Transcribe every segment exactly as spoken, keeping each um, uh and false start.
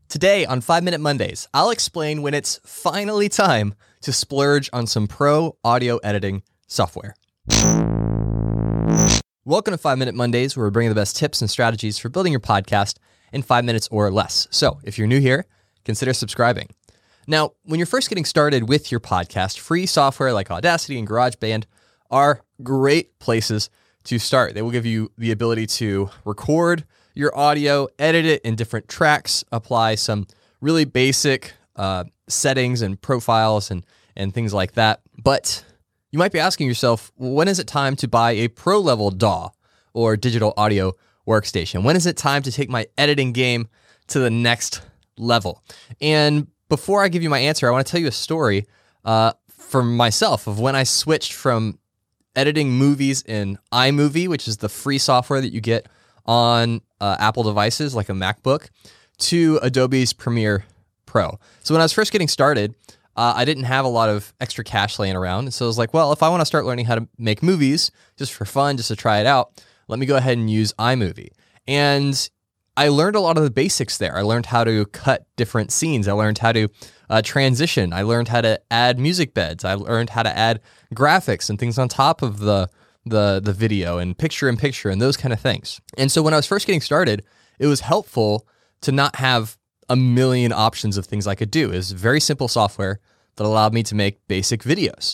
Today on five minute Mondays, I'll explain when it's finally time to splurge on some pro audio editing software. Welcome to five minute Mondays, where we're bringing the best tips and strategies for building your podcast in five minutes or less. So if you're new here, consider subscribing. Now, when you're first getting started with your podcast, free software like Audacity and GarageBand are great places to start. They will give you the ability to record your audio, edit it in different tracks, apply some really basic uh, settings and profiles and, and things like that. But you might be asking yourself, when is it time to buy a pro level D A W or digital audio workstation? When is it time to take my editing game to the next level? And before I give you my answer, I want to tell you a story uh, from myself of when I switched from editing movies in iMovie, which is the free software that you get on uh, Apple devices like a MacBook, to Adobe's Premiere Pro. So when I was first getting started, uh, I didn't have a lot of extra cash laying around. And so I was like, well, if I want to start learning how to make movies just for fun, just to try it out, let me go ahead and use iMovie. And I learned a lot of the basics there. I learned how to cut different scenes. I learned how to uh, transition. I learned how to add music beds. I learned how to add graphics and things on top of the the the video and picture-in-picture and those kind of things. And so when I was first getting started, it was helpful to not have a million options of things I could do. It was very simple software that allowed me to make basic videos.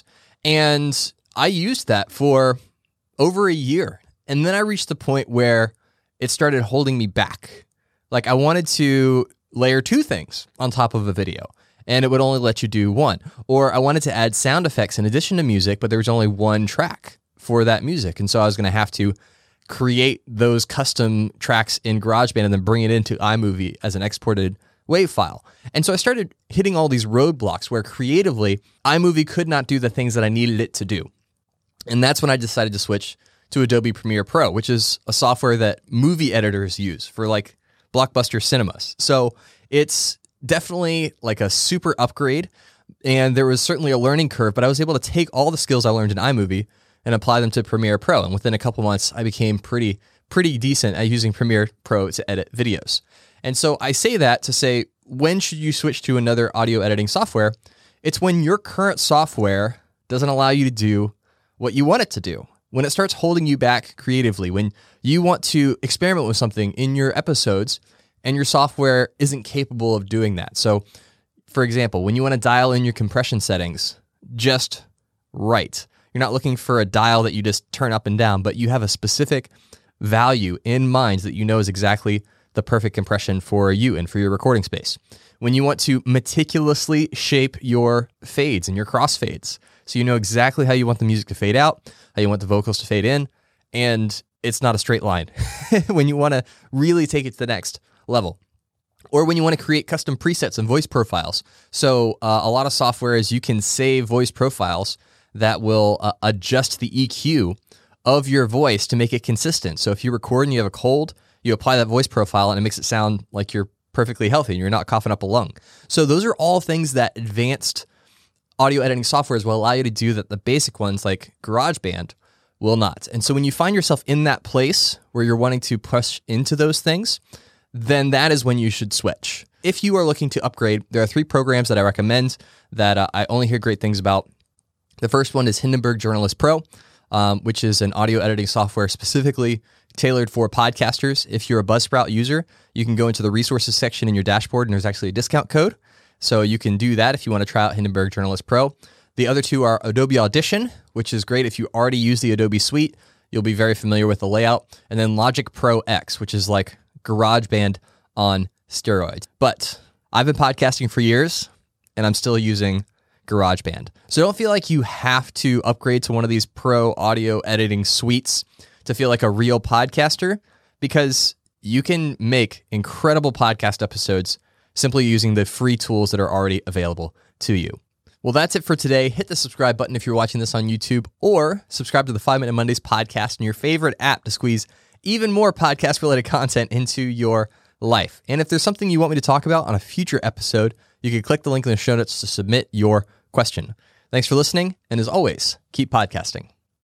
And I used that for over a year. And then I reached the point where it started holding me back. Like I wanted to layer two things on top of a video, and it would only let you do one. Or I wanted to add sound effects in addition to music, but there was only one track for that music. And so I was going to have to create those custom tracks in GarageBand and then bring it into iMovie as an exported WAV file. And so I started hitting all these roadblocks where creatively iMovie could not do the things that I needed it to do. And that's when I decided to switch to Adobe Premiere Pro, which is a software that movie editors use for like blockbuster cinemas. So it's definitely like a super upgrade. And there was certainly a learning curve, but I was able to take all the skills I learned in iMovie and apply them to Premiere Pro. And within a couple months, I became pretty, pretty decent at using Premiere Pro to edit videos. And so I say that to say, when should you switch to another audio editing software? It's when your current software doesn't allow you to do what you want it to do. When it starts holding you back creatively, when you want to experiment with something in your episodes and your software isn't capable of doing that. So for example, when you want to dial in your compression settings just right, you're not looking for a dial that you just turn up and down, but you have a specific value in mind that you know is exactly the perfect compression for you and for your recording space. When you want to meticulously shape your fades and your crossfades, so you know exactly how you want the music to fade out, how you want the vocals to fade in, and it's not a straight line. When you want to really take it to the next level. Or when you want to create custom presets and voice profiles. So uh, a lot of software is you can save voice profiles that will uh, adjust the E Q of your voice to make it consistent. So if you record and you have a cold, you apply that voice profile and it makes it sound like you're perfectly healthy and you're not coughing up a lung. So those are all things that advanced audio editing softwares will allow you to do that the basic ones like GarageBand will not. And so when you find yourself in that place where you're wanting to push into those things, then that is when you should switch. If you are looking to upgrade, there are three programs that I recommend that uh, I only hear great things about. The first one is Hindenburg Journalist Pro, um, which is an audio editing software specifically tailored for podcasters. If you're a Buzzsprout user, you can go into the resources section in your dashboard and there's actually a discount code. So you can do that if you want to try out Hindenburg Journalist Pro. The other two are Adobe Audition, which is great if you already use the Adobe suite. You'll be very familiar with the layout. And then Logic Pro X, which is like GarageBand on steroids. But I've been podcasting for years and I'm still using GarageBand. So don't feel like you have to upgrade to one of these pro audio editing suites to feel like a real podcaster, because you can make incredible podcast episodes simply using the free tools that are already available to you. Well, that's it for today. Hit the subscribe button if you're watching this on YouTube, or subscribe to the five minute Mondays podcast in your favorite app to squeeze even more podcast-related content into your life. And if there's something you want me to talk about on a future episode, you can click the link in the show notes to submit your question. Thanks for listening, and as always, keep podcasting.